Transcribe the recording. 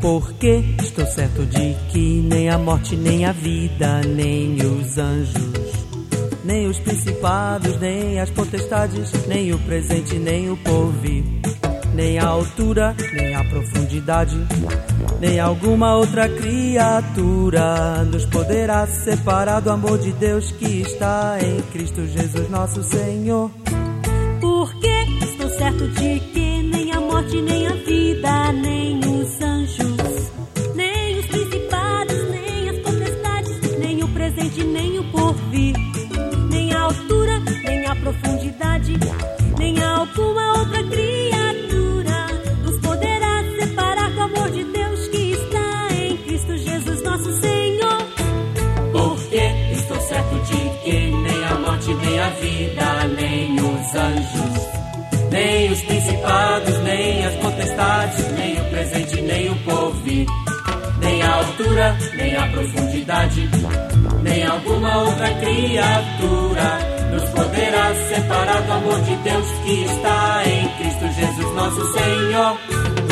Porque estou certo de que nem a morte, nem a vida, nem os anjos, nem os principados, nem as potestades, nem o presente, nem o porvir, nem a altura, nem a profundidade, nem alguma outra criatura nos poderá separar do amor de Deus que está em Cristo Jesus nosso Senhor. Porque estou certo de que nem a morte, nem a vida, nem os anjos, nem os principados, nem as potestades, nem o presente, nem o porvir, nem a altura, nem a profundidade, nem alguma outra criatura nos poderá separar do amor de Deus que está em Cristo Jesus nosso Senhor. Porque estou certo de que nem a morte, nem a vida, nem os anjos, nem os principados, nem as potestades, nem o presente, nem o porvir, nem a altura, nem a profundidade, nem alguma outra criatura nos poderá separar do amor de Deus que está em Cristo Jesus nosso Senhor.